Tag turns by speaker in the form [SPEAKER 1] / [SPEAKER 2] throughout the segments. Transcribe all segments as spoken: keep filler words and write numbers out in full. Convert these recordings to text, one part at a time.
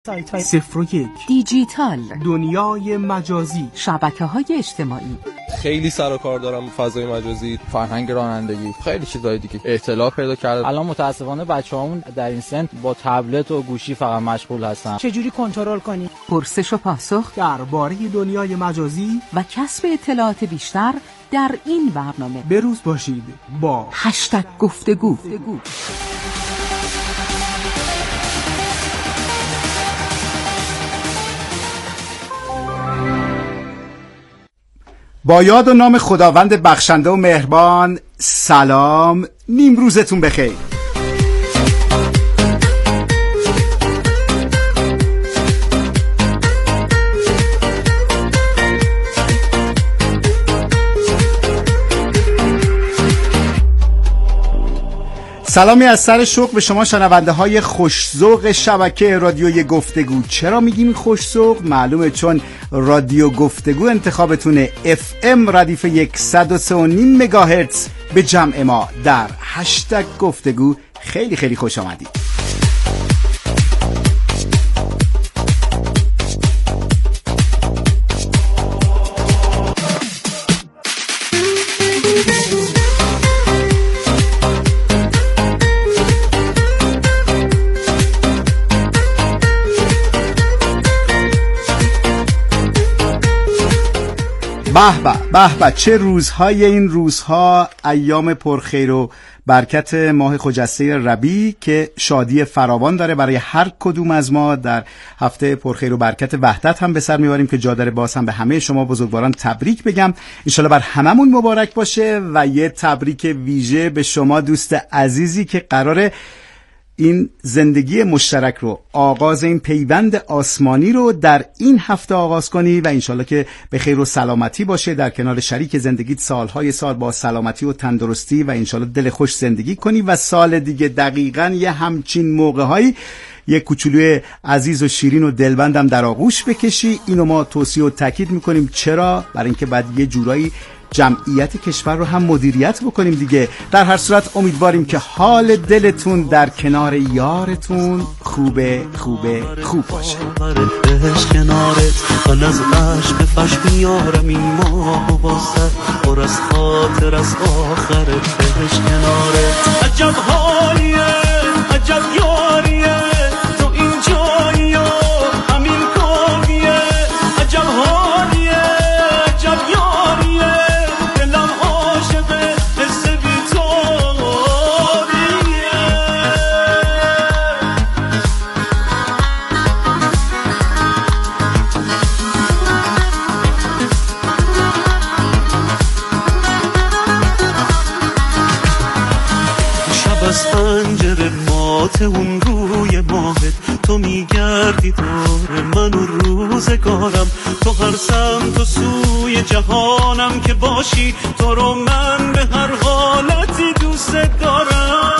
[SPEAKER 1] صفر و یک
[SPEAKER 2] دیجیتال،
[SPEAKER 1] دنیای مجازی،
[SPEAKER 2] شبکه‌های اجتماعی.
[SPEAKER 3] خیلی سر و کار دارم فضای مجازی،
[SPEAKER 4] فرهنگ رانندگی، خیلی چیزای دیگه اطلاع پیدا کرده. الان متاسفانه بچه‌هامون در این سن با تبلت و گوشی فقط مشغول هستن.
[SPEAKER 1] چجوری کنترل کنی؟
[SPEAKER 2] پرسش و پاسخ
[SPEAKER 1] درباره دنیای مجازی
[SPEAKER 2] و کسب اطلاعات بیشتر در این برنامه.
[SPEAKER 1] بروز باشید با
[SPEAKER 2] هشتگ گفتگو.
[SPEAKER 5] با یاد و نام خداوند بخشنده و مهربان، سلام، نیم روزتون بخیر. سلامی از سر شوق به شما شنونده های خوش‌ذوق شبکه رادیوی گفتگو. چرا میگیم خوش‌ذوق؟ معلومه، چون رادیو گفتگو انتخابتونه. اف ام ردیف صد و سه و نیم مگاهرتز به جمع ما در هشتگ گفتگو. خیلی خیلی خوش آمدید. به به به به، چه روزهای این روزها، ایام پرخیر و برکت ماه خجسته ربیع که شادی فراوان داره برای هر کدوم از ما. در هفته پرخیر و برکت وحدت هم به سر میبریم که جا داره باز هم به همه شما بزرگواران تبریک بگم. انشالله بر هممون مبارک باشه. و یه تبریک ویژه به شما دوست عزیزی که قراره این زندگی مشترک رو، آغاز این پیوند آسمانی رو در این هفته آغاز کنی و انشالله که به خیر و سلامتی باشه، در کنار شریک زندگیت سالهای سال با سلامتی و تندرستی و انشالله دل خوش زندگی کنی و سال دیگه دقیقاً یه همچین موقع‌هایی یه کوچولوی عزیز و شیرین و دلبندم در آغوش بکشی. اینو ما توصیه و تاکید میکنیم. چرا؟ برای اینکه بعد یه جورایی جمعیت کشور رو هم مدیریت بکنیم دیگه. در هر صورت امیدواریم که حال دلتون در کنار یارتون خوبه خوبه خوب باشه.
[SPEAKER 6] کنارت من از عشق فش میارم این ماه و بازد پر از خاطر از آخرت بهش کنارت. عجب حالیه، عجب یاریه، تو این جایی و همین کاریه. عجب حالیه، عجب یاریه، دلم عاشقه حس بی‌تاریه. شب از پنجره مات اون روی ماهت، تو میگردی دور من و روزگارم. تو هر سمت و سوی جهانم که باشی، تو رو من به هر حالتی دوست دارم.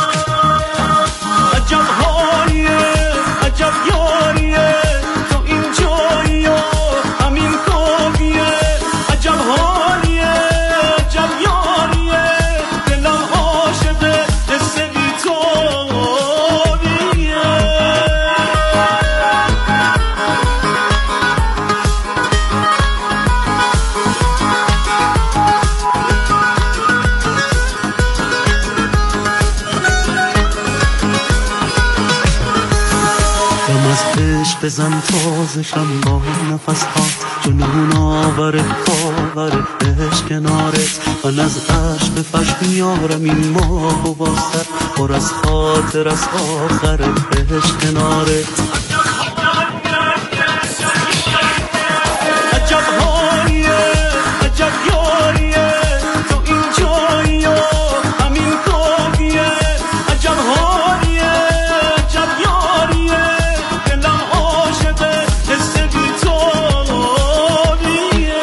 [SPEAKER 6] عجب حالیه، عجب یاریه، تو این جایی و همین کاریه. عجب حالیه، عجب یاریه، دلم عاشقه حس بی‌تاریه. بزن تازشم با نفس ها، جنون آوره آوره بهش کنارت. من از عشق فش میارم این ماه و واسه پر از خاطر از آخرت بهش کنارت. عجب حالیه، عجب یاریه، تو این جایی و همین کاریه. عجب حالیه، عجب یاریه، دلم عاشقه حس بی‌تاریه.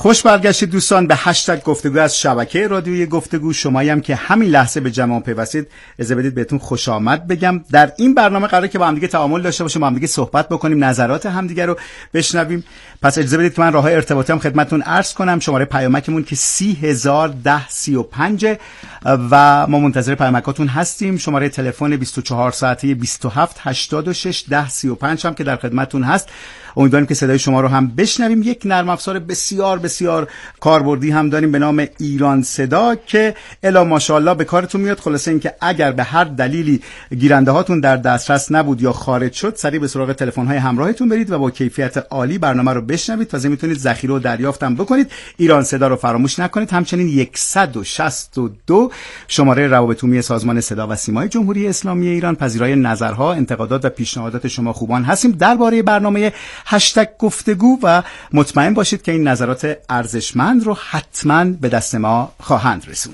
[SPEAKER 5] خوش برگشتید دوستان به هشتگ گفتگو از شبکه رادیوی گفتگو. شمایی هم که همین لحظه به جمع پیوستید، اجازه بدید بهتون خوش آمد بگم. در این برنامه قراره که با هم دیگه تعامل داشته باشیم، با هم دیگه صحبت بکنیم، نظرات همدیگه رو بشنویم. پس اجازه بدید که من راههای ارتباطی هم خدمتتون عرض کنم. شماره پیامکمون که سی هزار ده سی و پنج و ما منتظر پیامکاتون هستیم. شماره تلفن بیست و چهار ساعته بیست و هفت هشتاد و شش ده سی و پنج هم که در خدمتتون هست. امیدواریم که صدای شما رو هم بشنویم. یک نرم افزار بسیار بسیار کاربردی هم داریم به نام ایران صدا که الا ماشاءالله به کارتون میاد. خلاصه اینکه اگر به هر دلیلی گیرنده هاتون در دسترس نبود یا خارج شد، سریع به سراغ تلفن های همراهتون برید و با کیفیت عالی برنامه رو بشنوید. تازه میتونید ذخیره و دریافت هم بکنید. ایران صدا رو فراموش نکنید. همچنین صد و شصت و دو شماره روابط عمومی سازمان صدا و سیمای جمهوری اسلامی ایران. پذیرای نظرها، انتقادات و پیشنهادات شما خوبان هستیم درباره برنامه هشتگ گفتگو و مطمئن باشید که این نظرات ارزشمند رو حتما به دست ما خواهند رسوند.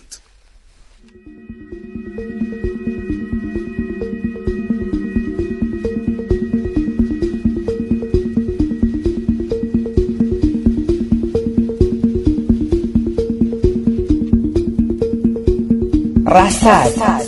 [SPEAKER 7] رصد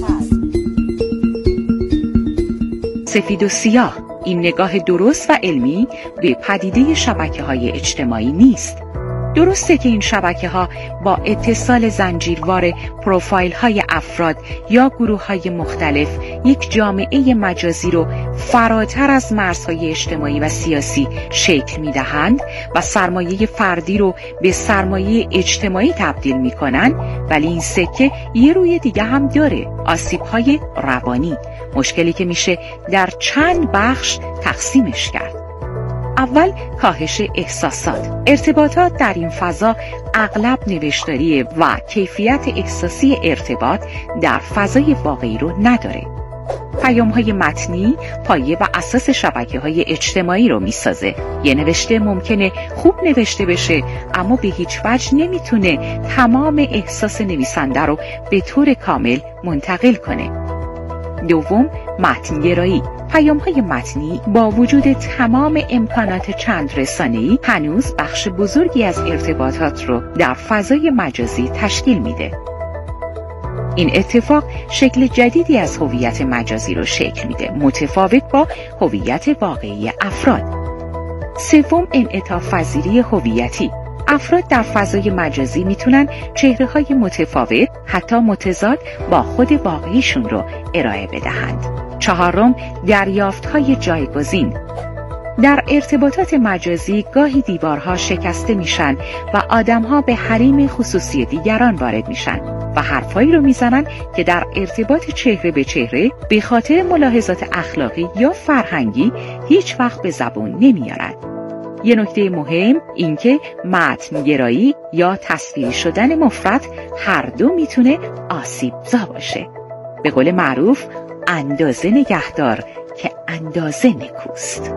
[SPEAKER 7] سفید و سیاه، این نگاه درست و علمی به پدیده شبکه‌های اجتماعی نیست. درسته که این شبکه‌ها با اتصال زنجیروار پروفایل‌های افراد یا گروه‌های مختلف یک جامعه مجازی رو فراتر از مرزهای اجتماعی و سیاسی شکل می‌دهند و سرمایه فردی رو به سرمایه اجتماعی تبدیل می‌کنند، ولی این سکه یه روی دیگه هم داره: آسیب‌های روانی. مشکلی که میشه در چند بخش تقسیمش کرد. اول، کاهش احساسات. ارتباطات در این فضا اغلب نوشتاریه و کیفیت احساسی ارتباط در فضای واقعی رو نداره. پیام‌های متنی پایه و اساس شبکه‌های اجتماعی رو میسازه. یه نوشته ممکنه خوب نوشته بشه اما به هیچ وجه نمیتونه تمام احساس نویسنده رو به طور کامل منتقل کنه. دوم، متنگرایی. پیام‌های متنی با وجود تمام امکانات چند رسانه‌ای هنوز بخش بزرگی از ارتباطات رو در فضای مجازی تشکیل میده. این اتفاق شکل جدیدی از هویت مجازی رو شکل میده، متفاوت با هویت واقعی افراد. سوم، انعطاف پذیری هویتی. افراد در فضای مجازی میتونن چهره‌های متفاوت، حتی متضاد با خود واقعیشون رو ارائه بدهند. چهارم، دریافت‌های جایگزین. در ارتباطات مجازی گاهی دیوارها شکسته میشن و آدم‌ها به حریم خصوصی دیگران وارد میشن و حرفایی رو میزنن که در ارتباط چهره به چهره به خاطر ملاحظات اخلاقی یا فرهنگی هیچ وقت به زبون نمیارن. یه نکته مهم این که متنگرایی یا تصویری شدن مفرط هر دو میتونه آسیبزا باشه. به قول معروف، اندازه نگهدار که اندازه نکوست.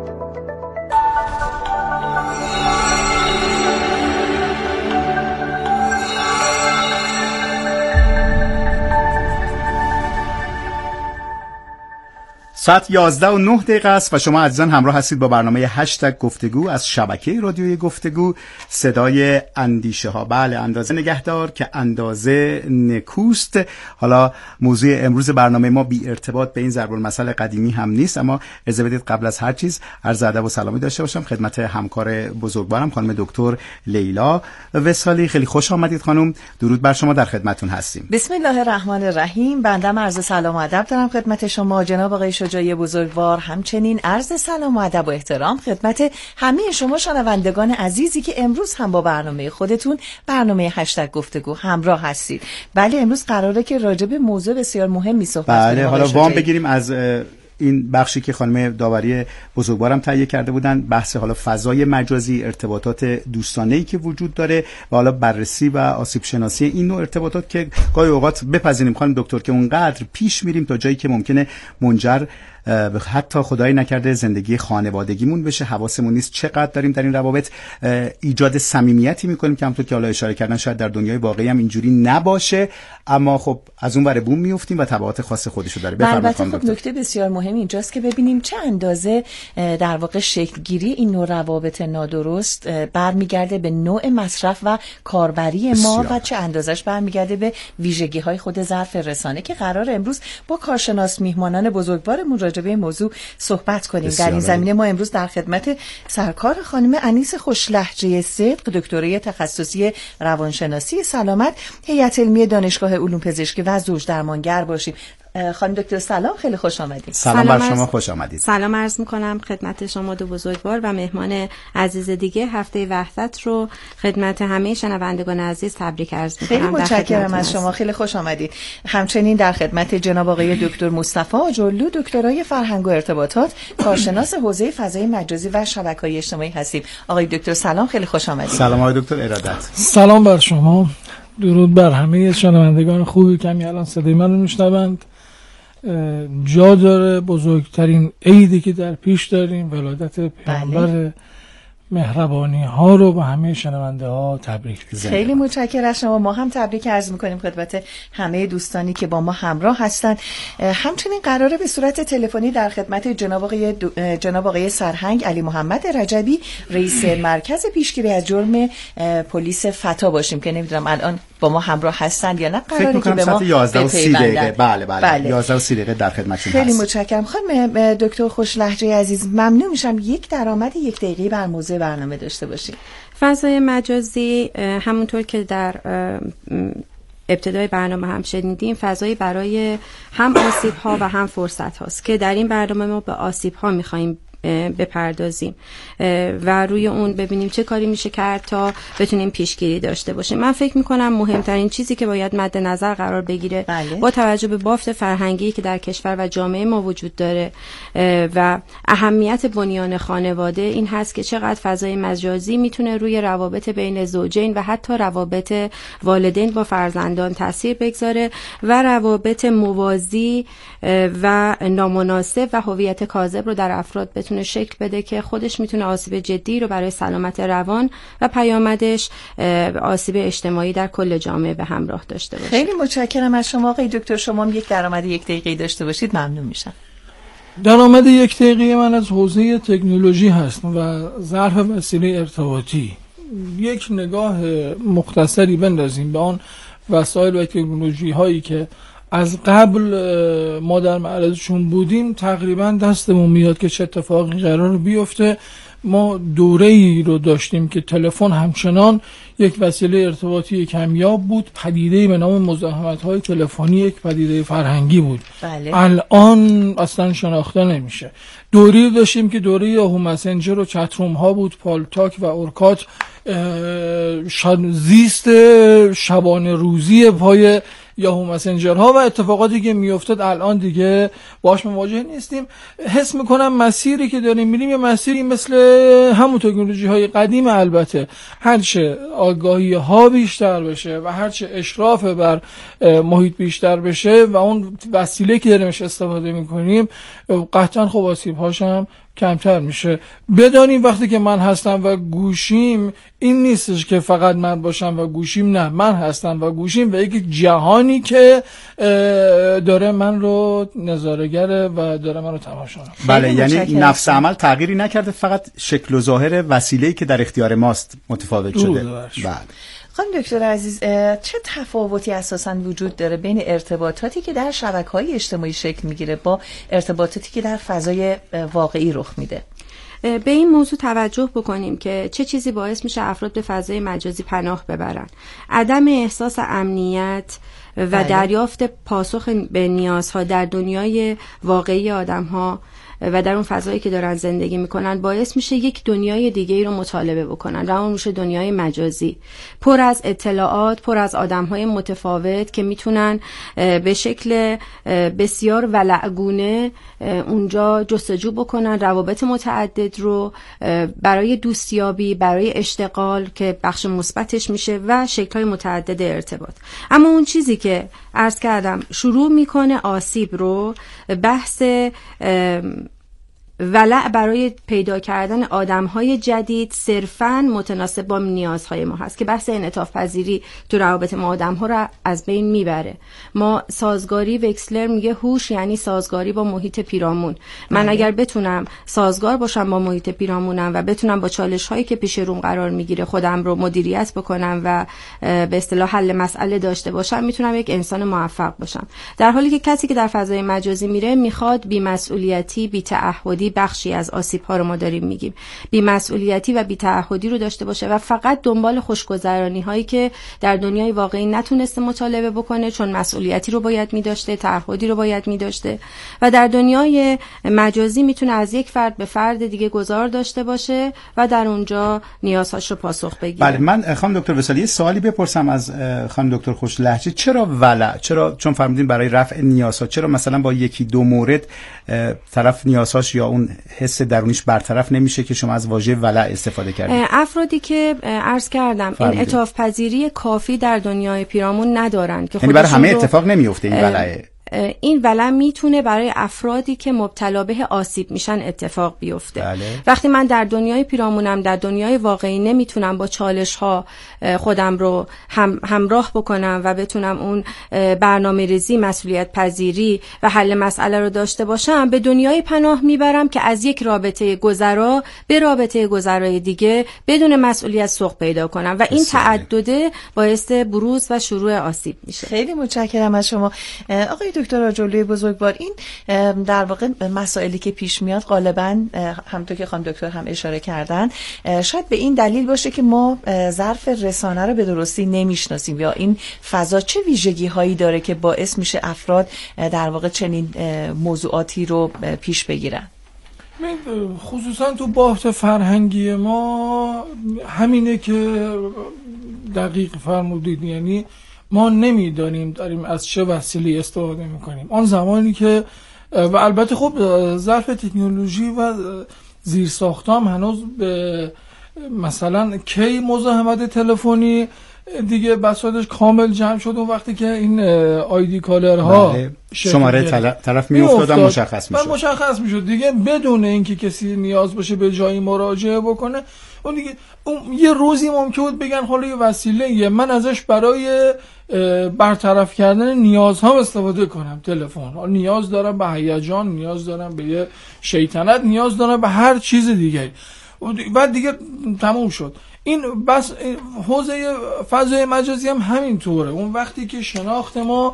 [SPEAKER 5] ساعت یازده و نه دقیقه است و شما عزیزان همراه هستید با برنامه هشتگ گفتگو از شبکه رادیوی گفتگو، صدای اندیشه ها. بله، اندازه نگهدار که اندازه نکوست. حالا موضوع امروز برنامه ما بی ارتباط به این ضرب المثل قدیمی هم نیست، اما اجازه بدید قبل از هر چیز عرض ادب و سلامی داشته باشم خدمت همکار بزرگوارم خانم دکتر لیلا وصالی. خیلی خوش آمدید خانم، درود بر شما، در خدمتتون هستیم.
[SPEAKER 8] بسم الله الرحمن الرحیم. بنده عرض سلام و ادب دارم خدمت شما جناب آقای شجاعی بزرگوار، همچنین عرض سلام و ادب و احترام خدمت همه شما شنوندگان عزیزی که امروز هم با برنامه خودتون، برنامه هشتگ گفتگو همراه هستید. بله، امروز قراره که راجع به موضوع بسیار مهمی صحبت کنیم.
[SPEAKER 5] بله، حالا وام بگیریم از این بخشی که خانم داوری بزرگوارم تهیه کرده بودن، بحث حالا فضای مجازی، ارتباطات دوستانه‌ای که وجود داره و حالا بررسی و آسیب شناسی این نوع ارتباطات که گاهی اوقات بپذیریم خانم دکتر که اونقدر پیش میریم تا جایی که ممکنه منجر حتی خدای نکرده زندگی خانوادگیمون بشه حواسمون نیست چقدر داریم در این روابط ایجاد صمیمیتی میکنیم که همونطور که حالا اشاره کردن شاید در دنیای واقعی هم اینجوری نباشه، اما خب از اون ور بوم میافتیم و تبعات خاص خودشو داره.
[SPEAKER 8] بفرمایید خب نکته بسیار مهم اینجاست که ببینیم چه اندازه در واقع شکل گیری این نوع روابط نادرست برمیگرده به نوع مصرف و کاربری ما و چه اندازش برمیگرده به ویژگی های خود ظرف رسانه که قرار امروز با کارشناس میهمانان بزرگوارمون راجع به موضوع صحبت کنیم. در این زمینه ما امروز در خدمت سرکار خانم انیس خوشلهجه صدق، دکترای تخصصی روانشناسی سلامت، هیئت علمی دانشگاه علوم پزشکی و زوج درمانگر باشیم. خانم دکتر سلام، خیلی خوش آمدید.
[SPEAKER 5] سلام, سلام بر شما، خوش آمدید.
[SPEAKER 9] سلام عرض میکنم خدمت شما دو بزرگوار و مهمان عزیز دیگه. هفته وحدت رو خدمت همه شنوندگان عزیز تبریک عرض میکنم.
[SPEAKER 8] خیلی متشکرم از شما، خیلی خوش آمدید. همچنین در خدمت جناب آقای دکتر مصطفی جلو، دکترای فرهنگ و ارتباطات، کارشناس حوزه فضای مجازی و شبکه‌های اجتماعی هستیم. آقای دکتر سلام، خیلی خوش آمدید.
[SPEAKER 5] سلام آقای دکتر ارادت.
[SPEAKER 10] سلام بر شما، درود بر همه شنوندگان خوبی که الان صدای من رو میشنوند. جا داره بزرگترین عیدی که در پیش داریم، ولادت پیامبر مهربانی ها رو به همه شنونده ها تبریک میگم.
[SPEAKER 8] خیلی متشکرم از شما. ما هم تبریک عرض میکنیم خدمت همه دوستانی که با ما همراه هستن. همچنین قراره به صورت تلفنی در خدمت جناب آقای دو... جناب آقای سرهنگ علی محمد رجبی، رئیس مرکز پیشگیری از جرم پلیس فتا باشیم که نمیدونم الان با ما همراه هستن یا نه. قراره که به ما
[SPEAKER 5] یازده و سی دقیقه بله بله, بله. یازده و سی دقیقه در خدمتشون هست.
[SPEAKER 8] خیلی متشکرم. خانم دکتر خوشلهجه عزیز، ممنون میشم یک درآمد یک دقیقه بر موضوع برنامه داشته باشیم.
[SPEAKER 9] فضای مجازی همونطور که در ابتدای برنامه هم شنیدیم، فضایی برای هم آسیب ها و هم فرصت هاست که در این برنامه ما به آسیب ها میخواییم بپردازیم و روی اون ببینیم چه کاری میشه کرد تا بتونیم پیشگیری داشته باشیم. من فکر میکنم مهمترین چیزی که باید مد نظر قرار بگیره بله. با توجه به بافت فرهنگی که در کشور و جامعه ما وجود داره و اهمیت بنیان خانواده این هست که چقدر فضای مجازی میتونه روی روابط بین زوجین و حتی روابط والدین با فرزندان تاثیر بگذاره و روابط موازی و نامناسب و هویت کاذب رو در افراد بتونه شکل بده که خودش میتونه آسیب جدی رو برای سلامت روان و پیامدش آسیب اجتماعی در کل جامعه به همراه داشته باشه.
[SPEAKER 8] خیلی متشکرم از شما آقای دکتر. شما هم یک درآمد یک دقیقه‌ای داشته باشید ممنون میشم.
[SPEAKER 10] درآمد یک دقیقه من از حوزه تکنولوژی هستم و ظرف وسیله ارتباطی. یک نگاه مختصری بندازیم به آن وسایل و تکنولوژی هایی که از قبل ما در معرضشون بودیم، تقریبا دستمون میاد که چه اتفاقی قرار بیفته. ما دوره‌ای رو داشتیم که تلفن همچنان یک وسیله ارتباطی کمیاب بود، پدیده‌ای به نام مزاحمت‌های تلفنی یک پدیده فرهنگی بود.
[SPEAKER 8] بله.
[SPEAKER 10] الان اصلا شناخته نمیشه. دوری داشتیم که دوره یاهو مسنجر و چتروم ها بود، پالتاک و اورکات، زیست شبانه روزی پای یاهو مسنجرها و اتفاقاتی که میافتاد الان دیگه باش مواجه نیستیم. حس میکنم مسیری که داریم میریم یه مسیری مثل همون تکنولوژی های قدیم، البته هرچه آگاهی ها بیشتر بشه و هرچه اشراف بر محیط بیشتر بشه و اون وسیله که داریمش استفاده میکنیم قطعا خب آسیب هاشم کمتر میشه. بدانیم وقتی که من هستم و گوشیم این نیستش که فقط من باشم و گوشیم، نه، من هستم و گوشیم و یک جهانی که داره من رو نظاره‌گره و داره من رو تماشا می‌کنه.
[SPEAKER 5] بله، یعنی نفس عمل تغییری نکرده، فقط شکل و ظاهر وسیله‌ای که در اختیار ماست متفاوت شده. بله.
[SPEAKER 8] خانم دکتر عزیز، چه تفاوتی اساساً وجود داره بین ارتباطاتی که در شبکه‌های اجتماعی شکل میگیره با ارتباطاتی که در فضای واقعی رخ میده؟
[SPEAKER 9] به این موضوع توجه بکنیم که چه چیزی باعث میشه افراد به فضای مجازی پناه ببرن. عدم احساس امنیت و بله. دریافت پاسخ به نیازها در دنیای واقعی آدم‌ها و در اون فضایی که دارن زندگی میکنن باعث میشه یک دنیای دیگه‌ای رو مطالبه بکنن و اون میشه دنیای مجازی، پر از اطلاعات، پر از آدم‌های متفاوت که میتونن به شکل بسیار ولعگونه اونجا جستجو بکنن، روابط متعدد رو برای دوستیابی، برای اشتغال که بخش مثبتش میشه و شکل‌های متعدد ارتباط. اما اون چیزی که عرض کردم شروع میکنه آسیب رو بحث ولع برای پیدا کردن آدم‌های جدید صرفاً متناسب با نیازهای ما هست که بحث انعطاف پذیری تو روابط ما آدم‌ها رو از بین میبره. ما سازگاری، وکسلر میگه هوش یعنی سازگاری با محیط پیرامون. من بله. اگر بتونم سازگار باشم با محیط پیرامونم و بتونم با چالش‌هایی که پیش روم قرار میگیره خودم رو مدیریت بکنم و به اصطلاح حل مسئله داشته باشم، میتونم یک انسان موفق باشم. در حالی که کسی که در فضای مجازی میره میخواد بی‌مسئولیتی، بی‌تعهدی، بخشی از آسیب‌ها رو ما داریم میگیم، بی‌مسئولیتی و بی‌تعهدی رو داشته باشه و فقط دنبال خوشگذرانی هایی که در دنیای واقعی نتونسته مطالبه بکنه چون مسئولیتی رو باید می‌داشته، تعهدی رو باید می‌داشته و در دنیای مجازی میتونه از یک فرد به فرد دیگه گذار داشته باشه و در اونجا نیازهاش رو پاسخ بگیره.
[SPEAKER 5] بله، من خانم دکتر وصالی سوالی بپرسم از خانم دکتر خوشلهجه. چرا ولع؟ چرا چون فرمودین برای رفع نیازها، چرا مثلا با یکی دو مورد طرف نیازهاش یا اون حس درونیش برطرف نمیشه که شما از واژه ولع استفاده کردید؟
[SPEAKER 9] افرادی که عرض کردم این انعطاف پذیری کافی در دنیای پیرامون ندارن که
[SPEAKER 5] یعنی برای همه اتفاق نمیفته این ولعه.
[SPEAKER 9] این ولع میتونه برای افرادی که مبتلا به آسیب میشن اتفاق بیفته.
[SPEAKER 5] بله.
[SPEAKER 9] وقتی من در دنیای پیرامونم، در دنیای واقعی نمیتونم با چالش ها خودم رو هم همراه بکنم و بتونم اون برنامه ریزی، مسئولیت پذیری و حل مسئله رو داشته باشم، به دنیای پناه میبرم که از یک رابطه گذرا به رابطه گذرای دیگه بدون مسئولیت سوق پیدا کنم و این تعدده باعث بروز و شروع آسیب میشه.
[SPEAKER 8] خیلی متشکرم از شما آقای دکتر آجرلوی بزرگوار. این در واقع مسائلی که پیش میاد غالبا همونطور که خانم دکتر هم اشاره کردن شاید به این دلیل باشه که ما ظرف رسانه رو به درستی نمیشناسیم یا این فضا چه ویژگی هایی داره که باعث میشه افراد در واقع چنین موضوعاتی رو پیش بگیرن.
[SPEAKER 10] خصوصا تو بافت فرهنگی ما همینه که دقیق فرمودید، یعنی ما نمیدانیم داریم از چه وسیله استفاده میکنیم. آن زمانی که و البته خب ظرف تکنولوژی و زیرساختام هنوز به مثلا کی مزاحمت تلفنی دیگه بساطش کامل جمع شد اون وقتی که این آیدی کالرها
[SPEAKER 5] شماره طرف می افتاد و مشخص میشد
[SPEAKER 10] مشخص میشد دیگه بدون اینکه کسی نیاز باشه به جایی مراجعه بکنه. اون دیگه اون یه روزی ممکن بود بگن حالا یه وسیله من ازش برای برطرف کردن نیازها استفاده کنم. تلفن نیاز دارم به هیجان، نیاز دارم به یه شیطنت، نیاز دارم به هر چیز دیگه. بعد دیگه تموم شد. این بس حوزه فضای مجازی هم همین طوره. اون وقتی که شناخت ما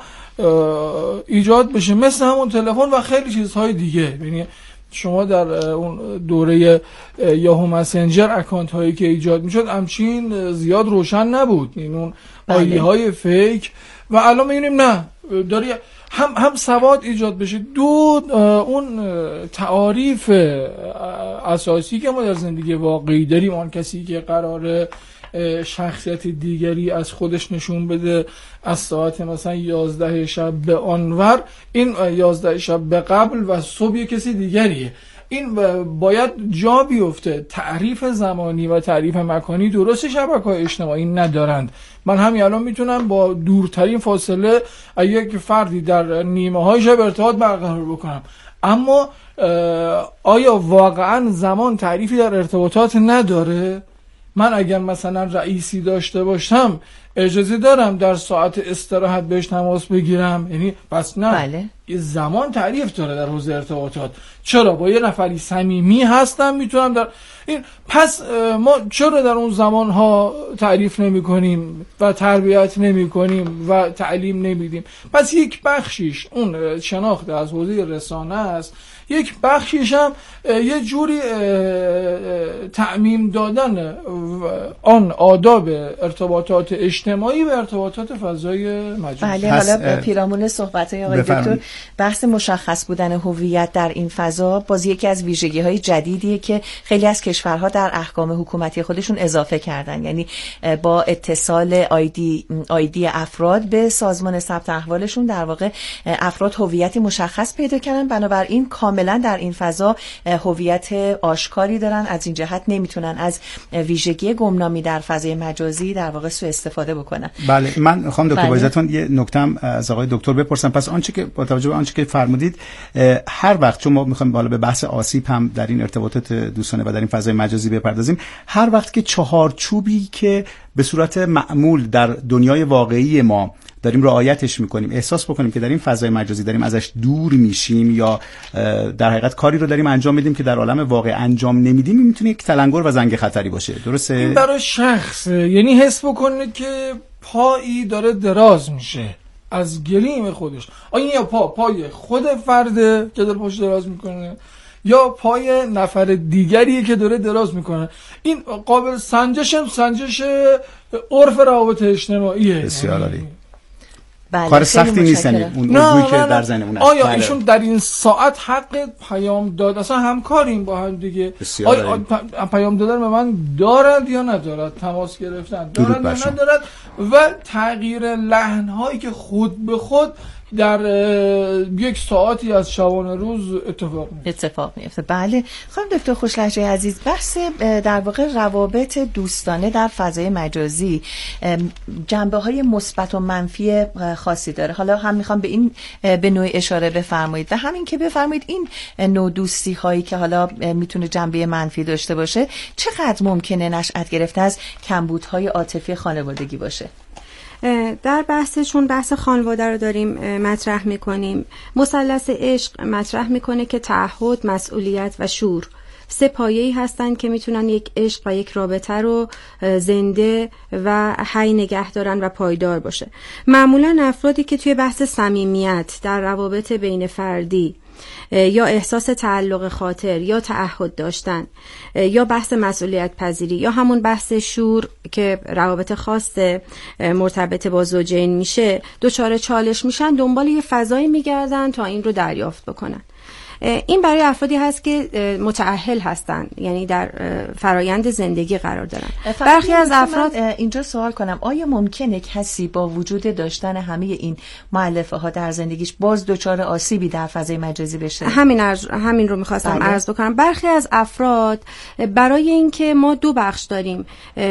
[SPEAKER 10] ایجاد بشه مثل همون تلفن و خیلی چیزهای دیگه، یعنی شما در اون دوره یاهو مسنجر اکانت هایی که ایجاد میشد همچین زیاد روشن نبود، این اون آیدی های فیک و الان میبینیم نه داری هم هم سواد ایجاد بشه. دو اون تعاریف اساسی که ما در زندگی واقعی داریم، آن کسی که قراره شخصیت دیگری از خودش نشون بده از ساعت مثلا یازده شب به آنور، این یازده شب به قبل و صبح کسی دیگریه. این باید جا بیفته. تعریف زمانی و تعریف مکانی درست شبکه‌های اجتماعی ندارند. من همین الان میتونم با دورترین فاصله یک فردی در نیمه های شب ارتباط برقرار بکنم، اما آیا واقعا زمان تعریفی در ارتباطات نداره؟ من اگر مثلا رئیسی داشته باشم اجازه دارم در ساعت استراحت بهش تماس بگیرم؟ یعنی پس نه.
[SPEAKER 8] بله.
[SPEAKER 10] زمان تعریف داره در حوزه ارتباطات. چرا با یه نفری صمیمی هستم میتونم در این، پس ما چرا در اون زمان ها تعریف نمی کنیم و تربیت نمی کنیم و تعلیم نمیدیم؟ پس یک بخشیش اون شناخت از حوزه رسانه است، یک بخشیش هم یه جوری تعمیم دادن آن آداب ارتباطات اجتماعی و ارتباطات فضای مجازی.
[SPEAKER 8] بله، حالا پیرامون صحبت‌های آقای دکتر بحث مشخص بودن هویت در این فضا باز یکی از ویژگی‌های جدیدیه که خیلی از کشورها در احکام حکومتی خودشون اضافه کردن، یعنی با اتصال آیدی آیدی افراد به سازمان ثبت احوالشون در واقع افراد هویتی مشخص پیدا کردن، بنابراین کامل کاملا در این فضا هویت آشکاری دارن، از این جهت نمیتونن از ویژگی گمنامی در فضای مجازی در واقع سوء استفاده بکنن.
[SPEAKER 5] بله، من میخوام دکتر بایزتون یه نکته‌ام از آقای دکتر بپرسم. پس آنچه که با توجه به آنچه که فرمودید، هر وقت چون ما میخوایم بالا به بحث آسیب هم در این ارتباطات دوستانه و در این فضای مجازی بپردازیم، هر وقت که چهارچوبی که به صورت معمول در دنیای واقعی ما داریم رعایتش میکنیم، احساس بکنیم که در این فضای مجازی داریم ازش دور میشیم یا در حقیقت کاری رو داریم انجام میدیم که در عالم واقع انجام نمیدیم، میتونه یک تلنگر و زنگ خطری باشه. درسته؟
[SPEAKER 10] این برای شخص، یعنی حس بکنه که پایی داره دراز میشه از گلیم خودش. آیا یا پا پای خود فرده که داره پاش دراز میکنه یا پای نفر دیگریه که داره دراز میکنه. این قابل سنجش هم سنجش عرف روابط اجتماعیه.
[SPEAKER 5] بسیار عالی.
[SPEAKER 8] بله،
[SPEAKER 5] کار سختی نیست اون الگویی که در ذهنمون هست.
[SPEAKER 10] آیا ایشون در این ساعت حق پیام داد اصلا همکاریم با هم دیگه؟ آیا پیام دادن به من دارد یا ندارد؟ تماس گرفتن دارد یا ندارد؟ و تغییر لحن‌هایی که خود به خود در یک ساعتی از شبانه روز اتفاق میفته.
[SPEAKER 8] اتفاق میفته. بله. خانم دکتر خوشلهجه عزیز، بحث در واقع روابط دوستانه در فضای مجازی جنبه‌های مثبت و منفی خاصی داره. حالا هم میخوام به این به نوع اشاره بفرمایید و همین که بفرمایید این نوع دوستی هایی که حالا میتونه جنبه منفی داشته باشه چقدر ممکنه نشأت گرفته از کمبودهای عاطفی خانوادگی باشه؟
[SPEAKER 9] در بحثشون بحث خانواده رو داریم مطرح میکنیم. مثلث عشق مطرح میکنه که تعهد، مسئولیت و شور سه پایه‌ای هستن که میتونن یک عشق و یک رابطه رو زنده و حی نگه دارن و پایدار باشه. معمولا افرادی که توی بحث صمیمیت در روابط بین فردی یا احساس تعلق خاطر یا تعهد داشتن یا بحث مسئولیت پذیری یا همون بحث شور که روابط خاص مرتبط با زوجین میشه دچار چالش میشن، دنبال یه فضایی میگردن تا این رو دریافت بکنن. این برای افرادی هست که متأهل هستن، یعنی در فرایند زندگی قرار دارن. برخی از افراد
[SPEAKER 8] اینجا سوال کنم، آیا ممکنه کسی با وجود داشتن همه این مؤلفه ها در زندگیش باز دچار آسیبی در فضای مجازی بشه؟
[SPEAKER 9] همین عرض، همین رو میخواستم
[SPEAKER 8] بله.
[SPEAKER 9] عرض بکنم. برخی از افراد برای اینکه ما دو بخش داریم،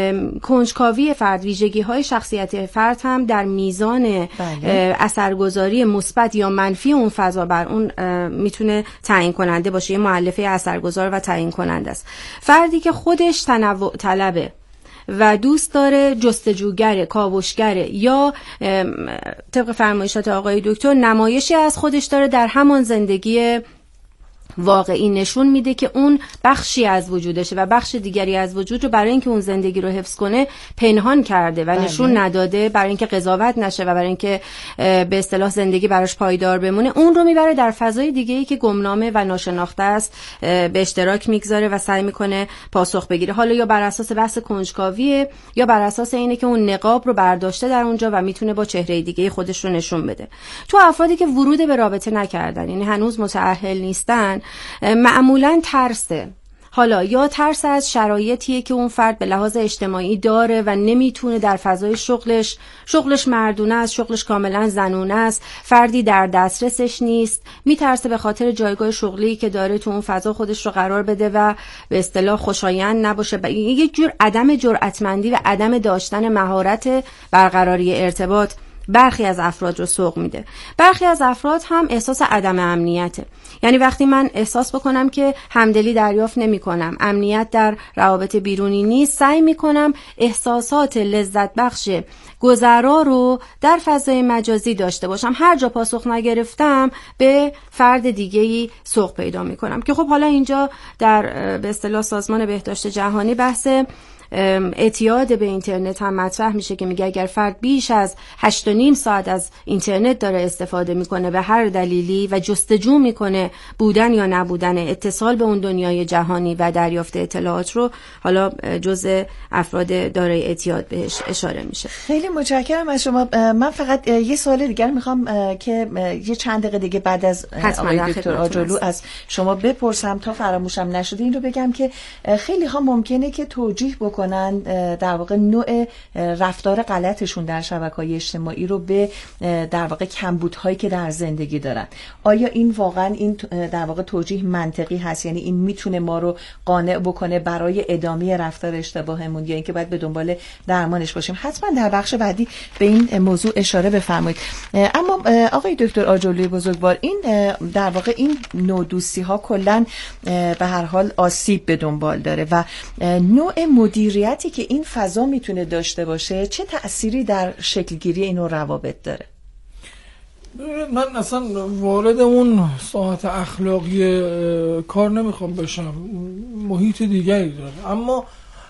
[SPEAKER 9] کنجکاوی فرد، ویژگی های شخصیتی فرد هم در میزان بله. اثرگذاری مثبت یا منفی اون فضا بر اون میتونه تعیین کننده باشه. یه مؤلفه اثرگذار و تعیین کننده است. فردی که خودش تنوع طلبه و دوست داره، جستجوگره، کاوشگره یا طبق فرمایشات آقای دکتر نمایشی از خودش داره در همان زندگی واقعی، نشون میده که اون بخشی از وجودشه و بخش دیگری از وجود رو برای اینکه اون زندگی رو حفظ کنه پنهان کرده و بله. نشون نداده، برای اینکه قضاوت نشه و برای اینکه به اصطلاح زندگی براش پایدار بمونه، اون رو میبره در فضای دیگه‌ای که گمنامه و ناشناخته است به اشتراک میگذاره و سعی میکنه پاسخ بگیره. حالا یا بر اساس بحث کنجکاویه یا بر اساس اینه که اون نقاب رو برداشته در اونجا و میتونه با چهره دیگه خودش رو نشون بده. تو افرادی که ورود به رابطه نکردن، یعنی هنوز متأهل نیستن، معمولاً ترسه. حالا یا ترس از شرایطیه که اون فرد به لحاظ اجتماعی داره و نمیتونه در فضای شغلش شغلش مردونه است، شغلش کاملا زنونه است، فردی در دسترسش نیست، میترسه به خاطر جایگاه شغلی که داره تو اون فضا خودش رو قرار بده و به اصطلاح خوشایند نباشه. یک جور عدم جرأتمندی و عدم داشتن مهارت برقراری ارتباط برخی از افراد رو سوق میده. برخی از افراد هم احساس عدم امنیته، یعنی وقتی من احساس بکنم که همدلی دریافت نمی کنم، امنیت در روابط بیرونی نیست، سعی می کنم احساسات لذت بخش گذرا رو در فضای مجازی داشته باشم. هر جا پاسخ نگرفتم به فرد دیگه‌ای سوق پیدا می کنم که خب حالا اینجا در به اصطلاح سازمان بهداشت جهانی بحث اعتیاد به اینترنت هم مطرح میشه که میگه اگر فرد بیش از هشت و نیم ساعت از اینترنت داره استفاده میکنه به هر دلیلی و جستجو میکنه بودن یا نبودن اتصال به اون دنیای جهانی و دریافت اطلاعات رو، حالا جزء افراد دارای اعتیاد بهش اشاره میشه.
[SPEAKER 8] خیلی متشکرم از شما. من فقط یه سوال دیگر میخوام که یه چند دکیقه دیگه بعد از آقای دکتر آجرلو از شما بپرسم تا فراموشم نشده. این رو بگم که خیلی ها ممکنه که توجیه بکنن میکنن در واقع نوع رفتار غلطشون در شبکه‌های اجتماعی رو به در واقع کمبودهایی که در زندگی دارن. آیا این واقعا این در واقع توجیه منطقی هست؟ یعنی این میتونه ما رو قانع بکنه برای ادامه رفتار اشتباهمون یا اینکه باید به دنبال درمانش باشیم؟ حتما در بخش بعدی به این موضوع اشاره بفرمایید. اما آقای دکتر آجرلوی بزرگوار، این در واقع این نوع دوستی ها کلا به هر حال آسیب به دنبال داره و نوع مدیریتی که این فضا میتونه داشته باشه چه تأثیری در شکلگیری این نوع روابط داره؟
[SPEAKER 10] من اصلا وارد اون ساحت اخلاقی کار نمیخوام بشم، محیط دیگری داره، اما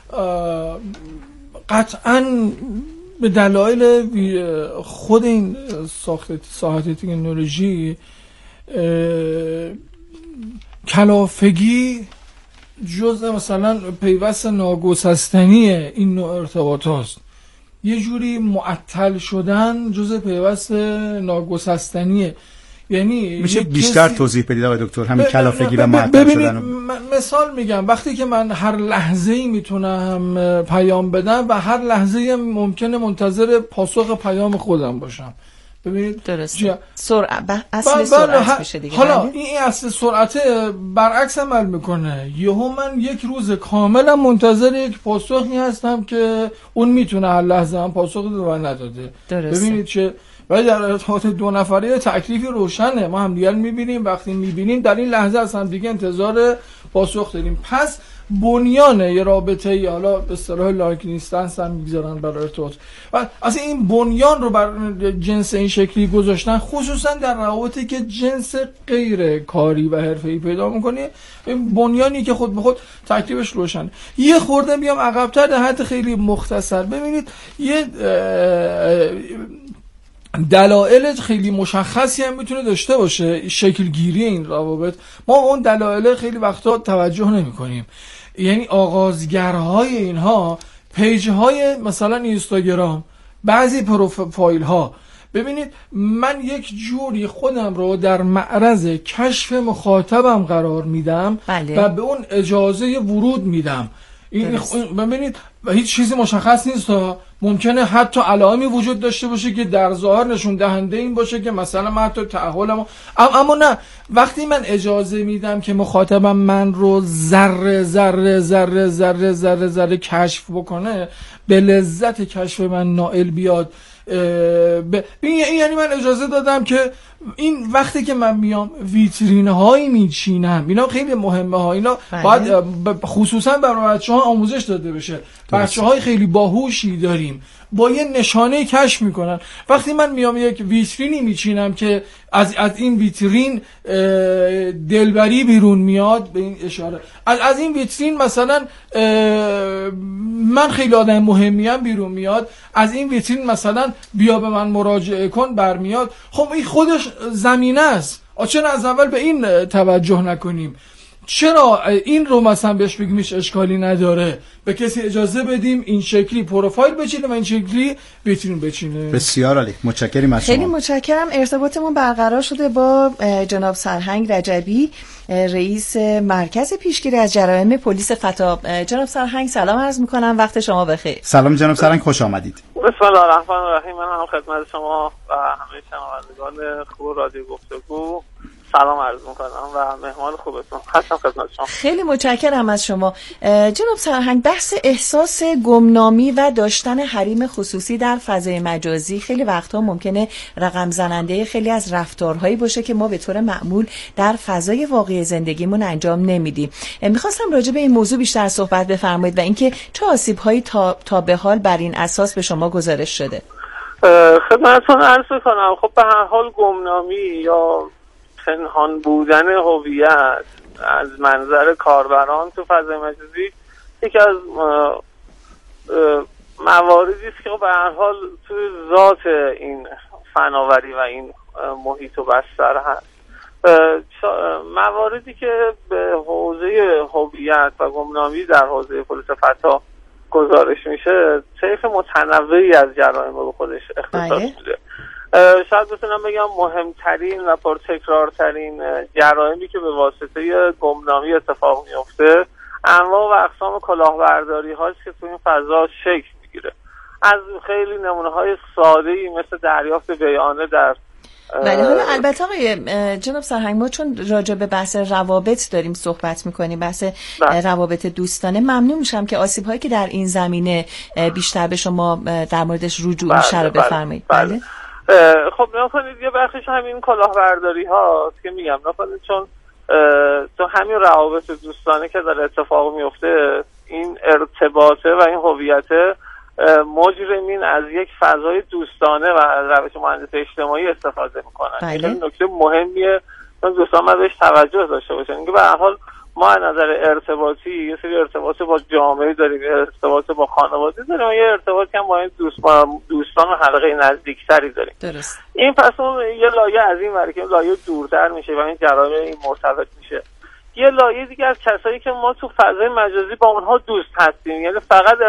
[SPEAKER 10] قطعاً به دلایل خود این ساخت ساحت تکنولوژی کلافگی جزء مثلا پیوست ناگسستنی این نوع ارتباط هست. یه جوری معطل شدن جزء پیوست ناگسستنیه. یعنی
[SPEAKER 5] میشه بیشتر کسی... توضیح بدید آقای دکتر همین کلافگی و معطل شدن؟
[SPEAKER 10] مثال میگم، وقتی که من هر لحظه‌ای میتونم پیام بدم و هر لحظه‌ای ممکنه منتظر پاسخ پیام خودم باشم. ببینید
[SPEAKER 8] درسته. سرعت اصل سرعت میشه دیگه.
[SPEAKER 10] حالا این اصل سرعت برعکس عمل میکنه. یهو من یک روز کاملا منتظر یک پاسخی هستم که اون میتونه هر لحظه هم پاسخ بده و نداده.
[SPEAKER 8] درسته.
[SPEAKER 10] ببینید چه ولی در ارتباط دو نفره تکلیفی روشنه. ما هم دیگر میبینیم، وقتی میبینیم در این لحظه از هم دیگه انتظار پاسخ داریم. پس بنیان یه رابطه ای، حالا به اصطلاح لایک نیستنس هم میگذارن برای ارتباط، و اصلا این بنیان رو بر جنس این شکلی گذاشتن، خصوصا در روابطی که جنس غیر کاری و حرفه‌ای پیدا میکنه، این بنیانی که خود به خود تکلیفش روشنه. یه خورده بیام عقب‌تر در حد خیلی مختصر، ببینید یه دلایل خیلی مشخصی هم میتونه داشته باشه شکلگیری این روابط. ما اون دلایل خیلی وقتا توجه نمی کنیم. یعنی آغازگرهای اینها پیج‌های مثلا اینستاگرام، بعضی پروفایل ها، ببینید من یک جوری خودم رو در معرض کشف مخاطبم قرار میدم.
[SPEAKER 8] بله.
[SPEAKER 10] و به اون اجازه ورود میدم. این ببینید هیچ چیزی مشخص نیست ها. ممکنه حتی علائمی وجود داشته باشه که در ظاهر نشون دهنده این باشه که مثلا من حتی تأهلم، اما نه، وقتی من اجازه میدم که مخاطبم من رو ذره ذره ذره ذره ذره ذره کشف بکنه، به لذت کشف من نائل بیاد، ب... این یعنی من اجازه دادم که این وقتی که من میام ویترین هایی میچینم، اینا خیلی مهمه ها، اینا
[SPEAKER 8] بله.
[SPEAKER 10] باید خصوصا برای بچه ها آموزش داده بشه. بچه های خیلی باهوشی داریم با یه نشانه کشف میکنن. وقتی من میام یک ویترینی میچینم که از از این ویترین دلبری بیرون میاد، به این اشاره از از این ویترین مثلا من خیلی آدم مهمیم بیرون میاد، از این ویترین مثلا بیا به من مراجعه کن برمیاد. خب این خودش زمینه است. چرا از اول به این توجه نکنیم؟ چرا این رو مثلا بهش بگیم هیچ اشکالی نداره، به کسی اجازه بدیم این شکلی پروفایل بچینه و این شکلی ویترین بچینه؟
[SPEAKER 5] بسیار عالی، متشکرم از شما.
[SPEAKER 8] خیلی متشکرم. ارتباطمون برقرار شده با جناب سرهنگ رجبی، رئیس مرکز پیشگیری از جرایم پلیس فتا. جناب سرهنگ سلام عرض میکنم، وقت شما بخیر.
[SPEAKER 5] سلام جناب سرهنگ، خوش آمدید.
[SPEAKER 11] بسم الله الرحمن الرحیم. من هم خدمت شما و همه شنوندگان خوب رادیو گفتگو سلام عرض میکنم و مهمان خوبتون هستم خدمت شما.
[SPEAKER 8] خیلی متشکرم از شما. جناب سرهنگ، بحث احساس گمنامی و داشتن حریم خصوصی در فضای مجازی خیلی وقتها ممکنه رقم زننده خیلی از رفتارهایی باشه که ما به طور معمول در فضای واقعی زندگیمون انجام نمیدیم. میخواستم راجع به این موضوع بیشتر صحبت بفرمایید و اینکه چه آسیب‌هایی تا تا به حال بر این اساس به شما گزارش شده.
[SPEAKER 11] خدمتتون عرض کنم، خب به هر حال گمنامی یا پنهان بودن هویت از منظر کاربران تو فضای مجازی یکی از مواردی است که به هر حال تو ذات این فناوری و این محیط و بستر هست. مواردی که به حوزه هویت و گمنامی در حوزه پلیس فتا گزارش میشه طیف متنوعی از جرایم رو به خودش اختصاص میده. شاید بتونم بگم مهمترین و پرتکرارترین جرایمی که به واسطه گمنامی اتفاق میفته انواع و اقسام کلاهبرداری هاست که تو این فضا شکل میگیره، از خیلی نمونه های ساده‌ای مثل دریافت بیانه در
[SPEAKER 8] ولی حالا البته آقای جناب سرهنگ، ما چون راجع به بحث روابط داریم صحبت میکنیم، بحث روابط دوستانه، ممنون میشم که آسیب هایی که در این زمینه بیشتر به شما در موردش رجوع میشه رو بفرمایید.
[SPEAKER 11] بله. خب نکنید یه بخشش همین کلاهبرداری هاست که میگم نکنید، چون تو همین روابط دوستانه که در اتفاق میفته، این ارتباطه و این هویته، مجرمین از یک فضای دوستانه و روش مهندسی اجتماعی استفاده میکنن.
[SPEAKER 8] بله.
[SPEAKER 11] این نکته مهمیه، من دوستان من بهش توجه داشته باشن. اینکه به هر حال ما از نظر ارتباطی یه سری ارتباط با جامعه داریم، یه ارتباط با خانواده داریم و یه ارتباطی هم با این دوست دوستان و حلقه نزدیکتری داریم.
[SPEAKER 8] درست.
[SPEAKER 11] این پس اون یه لایه از این ور که لایه دورتر میشه و این جرایم این مرتبط میشه. یه لایه دیگه از کسایی که ما تو فضای مجازی با اونها دوست هستیم، یعنی فقط